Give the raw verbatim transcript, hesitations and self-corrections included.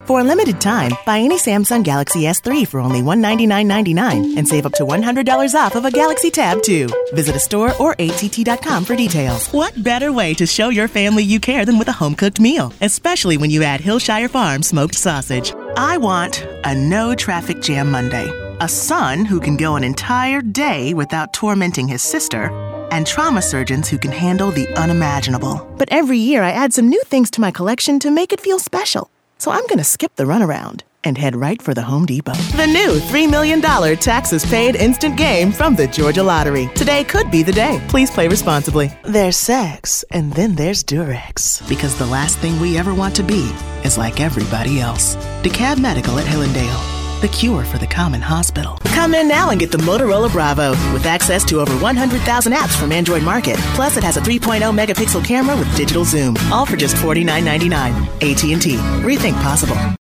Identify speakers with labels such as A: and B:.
A: For a limited time, buy any Samsung Galaxy S three for only one hundred ninety-nine dollars and ninety-nine cents and save up to one hundred dollars off of a Galaxy Tab two. Visit a store or A T T dot com for details. What better way to show your family you care than with a home-cooked meal, especially when you add Hillshire Farm smoked sausage. I want a no-traffic jam Monday, a son who can go an entire day without tormenting his sister, and trauma surgeons who can handle the unimaginable. But every year I add some new things to my collection to make it feel special. So I'm going to skip the runaround and head right for the Home Depot. The new three million dollars taxes paid instant game from the Georgia Lottery. Today could be the day. Please play responsibly. There's sex, and then there's Durex. Because the last thing we ever want to be is like everybody else. DeKalb Medical at Hillendale. The cure for the common hospital. Come in now and get the Motorola Bravo with access to over one hundred thousand apps from Android Market. Plus, it has a three point oh megapixel camera with digital zoom. All for just forty-nine ninety-nine. A T and T. Rethink possible.